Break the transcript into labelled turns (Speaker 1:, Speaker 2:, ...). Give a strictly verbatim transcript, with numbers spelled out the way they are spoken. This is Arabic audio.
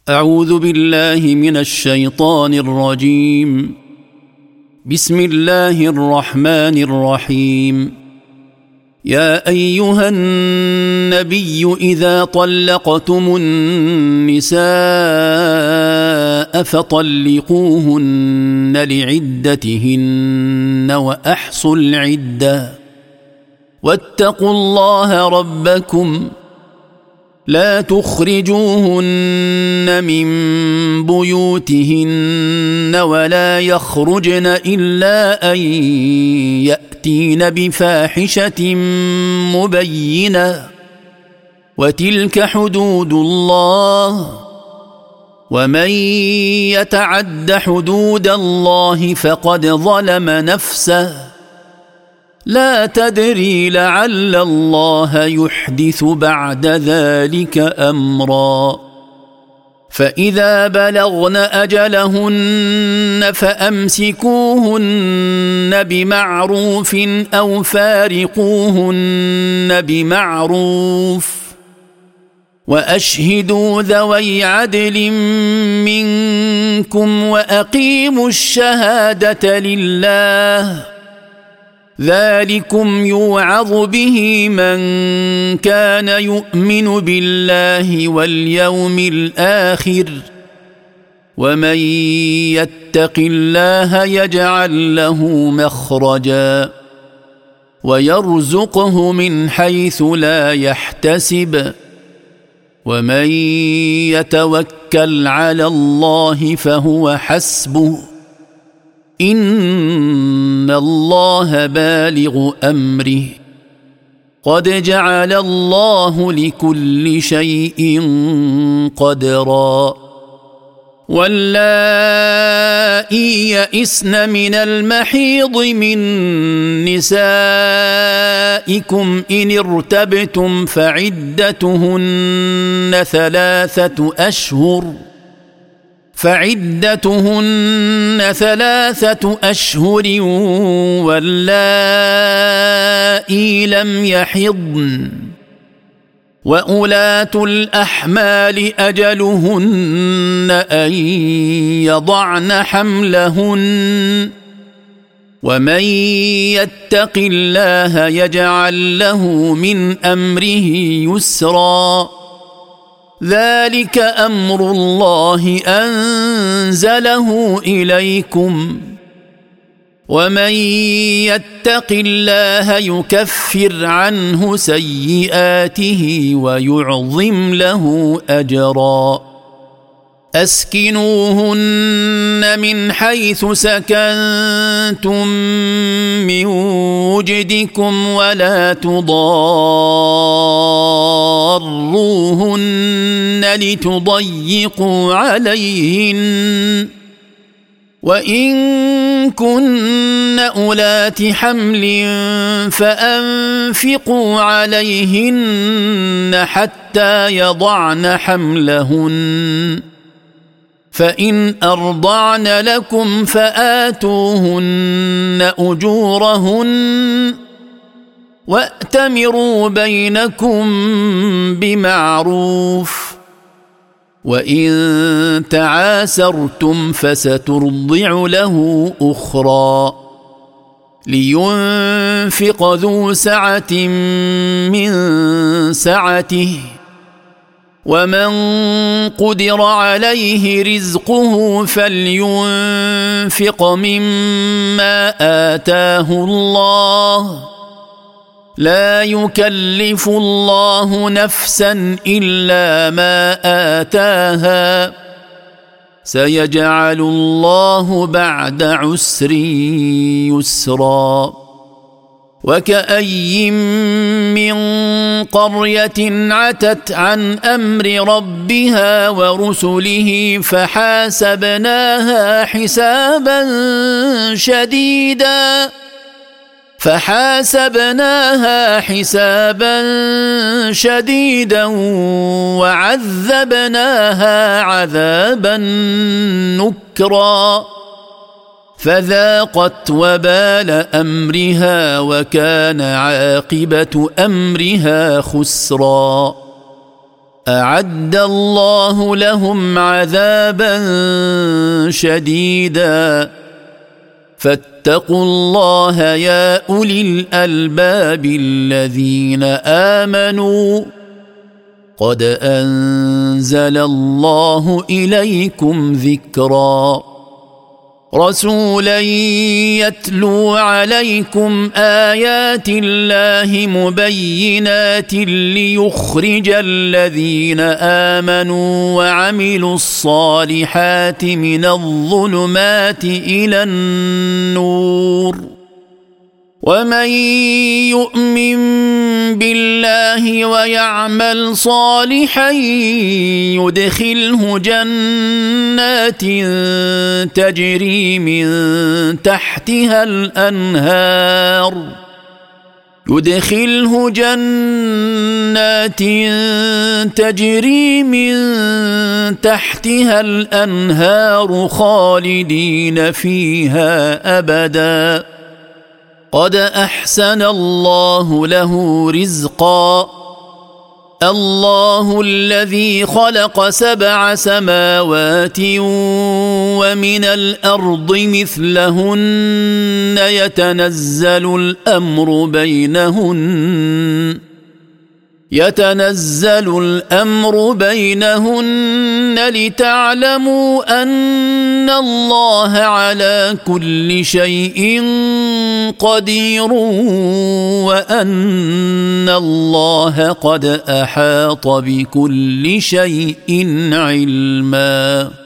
Speaker 1: أعوذ بالله من الشيطان الرجيم. بسم الله الرحمن الرحيم. يا أيها النبي إذا طلقتم النساء فطلقوهن لعدتهن وأحصوا العدة واتقوا الله ربكم لا تخرجوهن من بيوتهن ولا يخرجن إلا أن يأتين بفاحشة مبينة وتلك حدود الله ومن يتعد حدود الله فقد ظلم نفسه لا تدري لعل الله يحدث بعد ذلك أمرا. فإذا بلغن أجلهن فأمسكوهن بمعروف أو فارقوهن بمعروف وأشهدوا ذوي عدل منكم وأقيموا الشهادة لله ذلكم يوعظ به من كان يؤمن بالله واليوم الآخر ومن يتق الله يجعل له مخرجا ويرزقه من حيث لا يحتسب ومن يتوكل على الله فهو حسبه إن الله بالغ أمره قد جعل الله لكل شيء قدرا. واللائي يئسن من المحيض من نسائكم إن ارتبتم فعدتهن ثلاثة أشهر فعدتهن ثلاثة أشهر واللائي لم يحضن وأولاة الأحمال أجلهن أن يضعن حملهن ومن يتق الله يجعل له من أمره يسرا ذلك أمر الله أنزله إليكم ومن يتق الله يكفر عنه سيئاته ويعظم له أجرا. أسكنوهن من حيث سكنتم من وجدكم ولا تضاروهن لتضيقوا عليهن وإن كن أولات حمل فأنفقوا عليهن حتى يضعن حملهن فإن أرضعن لكم فآتوهن أجورهن وأتمروا بينكم بمعروف وإن تعاسرتم فسترضع له أخرى لينفق ذو سعة من سعته ومن قدر عليه رزقه فلينفق مما آتاه الله لا يكلف الله نفسا إلا ما آتاها سيجعل الله بعد عسر يسرا. وكأي من قرية عتت عن أمر ربها ورسله فحاسبناها حسابا شديدا فحاسبناها حسابا شديدا وعذبناها عذابا نكرا فذاقت وبال أمرها وكان عاقبة أمرها خسرا. اعد الله لهم عذابا شديدا فاتقوا الله يا اولي الالباب الذين امنوا قد انزل الله اليكم ذكرا رسولا يتلو عليكم ايات الله مبينات ليخرج الذين امنوا وعملوا الصالحات من الظلمات الى النور ومن يؤمن بالله ويعمل صالحا يدخله جنات تجري من تحتها الأنهار يدخله جنات تجري من تحتها الأنهار خالدين فيها أبداً قد أحسن الله له رزقا الله الذي خلق سبع سماوات ومن الأرض مثلهن يتنزل الأمر بينهن يتنزل الأمر بينهن لتعلموا أن الله على كل شيء قدير وأن الله قد أحاط بكل شيء علما